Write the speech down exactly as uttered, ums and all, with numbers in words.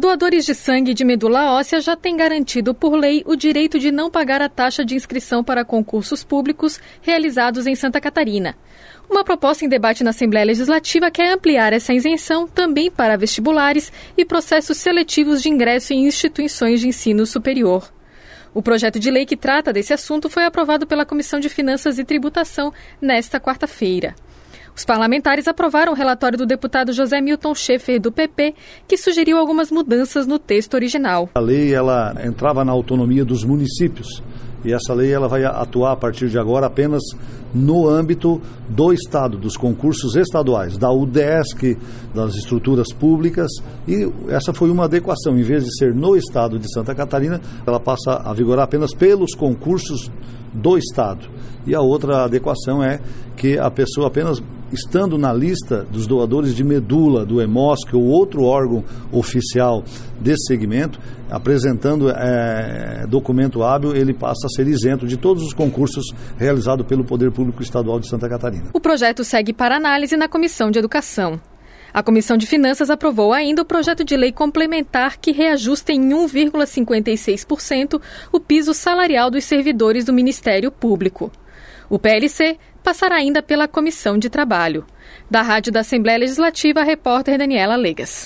doadores de sangue e de medula óssea já têm garantido por lei o direito de não pagar a taxa de inscrição para concursos públicos realizados em Santa Catarina. Uma proposta em debate na Assembleia Legislativa quer ampliar essa isenção também para vestibulares e processos seletivos de ingresso em instituições de ensino superior. O projeto de lei que trata desse assunto foi aprovado pela Comissão de Finanças e Tributação nesta quarta-feira. Os parlamentares aprovaram o relatório do deputado José Milton Schaefer, do P P, que sugeriu algumas mudanças no texto original. A lei ela entrava na autonomia dos municípios e essa lei ela vai atuar a partir de agora apenas no âmbito do Estado, dos concursos estaduais, da U D E S C, das estruturas públicas, e essa foi uma adequação. Em vez de ser no Estado de Santa Catarina, ela passa a vigorar apenas pelos concursos do Estado. E a outra adequação é que a pessoa apenas estando na lista dos doadores de medula, do EMOSC ou outro órgão oficial desse segmento, apresentando é, documento hábil, ele passa a ser isento de todos os concursos realizados pelo Poder Público Estadual de Santa Catarina. O projeto segue para análise na Comissão de Educação. A Comissão de Finanças aprovou ainda o projeto de lei complementar que reajusta em um vírgula cinquenta e seis por cento o piso salarial dos servidores do Ministério Público. O P L C passará ainda pela Comissão de Trabalho. Da Rádio da Assembleia Legislativa, a repórter Daniela Legas.